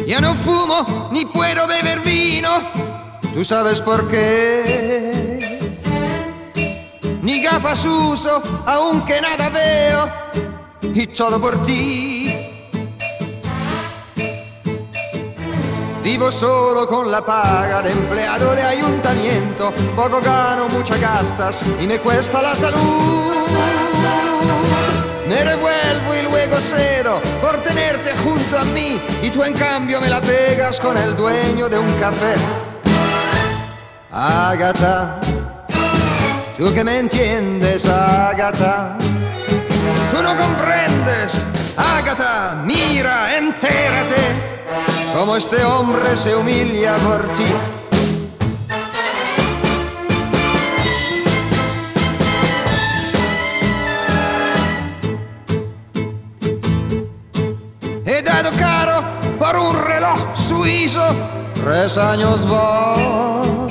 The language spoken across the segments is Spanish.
Ya no fumo ni puedo beber vino, tú sabes por qué. Ni gafas uso, aunque nada veo, y todo por ti. Vivo solo con la paga de empleado de ayuntamiento, poco gano, muchas gastas y me cuesta la salud. Me revuelvo y luego cedo por tenerte junto a mí, y tú en cambio me la pegas con el dueño de un café. Ágata, tú que me entiendes, Ágata, tú no comprendes, Ágata, mira, entérate, como este hombre se humilla por ti. He dado caro por un reloj suizo, 3 años va.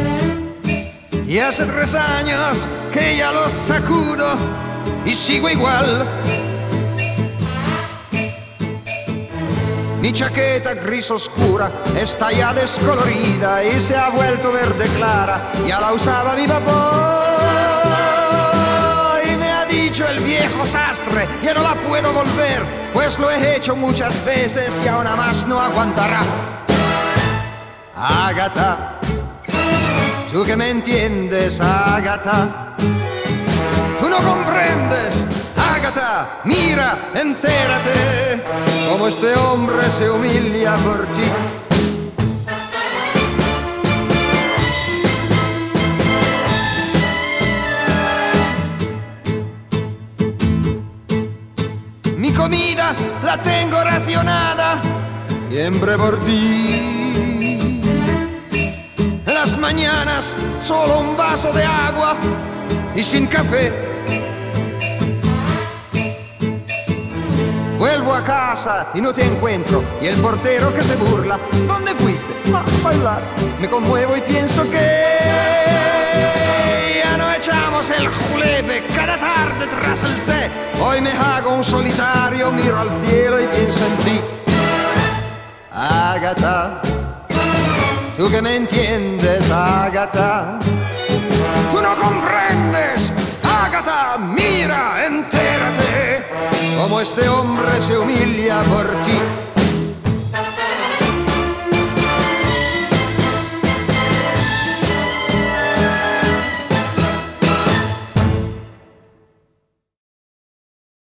Y hace 3 años que ya lo sacudo y sigo igual. Mi chaqueta gris oscura está ya descolorida y se ha vuelto verde clara, ya la usaba mi papá. Y me ha dicho el viejo sastre, ya no la puedo volver, pues lo he hecho muchas veces y aún más no aguantará. Ágata, tú que me entiendes, Ágata, tú no comprendes, Ágata, mira, entérate, como este hombre se humilla por ti. Mi comida la tengo racionada, siempre por ti. Las mañanas solo un vaso de agua y sin café. Vuelvo a casa y no te encuentro, y el portero que se burla, ¿dónde fuiste? A bailar. Me conmuevo y pienso que ya no echamos el julepe cada tarde tras el té. Hoy me hago un solitario, miro al cielo y pienso en ti. Ágata, tú que me entiendes, Ágata, tú no comprendes, Ágata, mira, entérate, como este hombre se humilla por ti.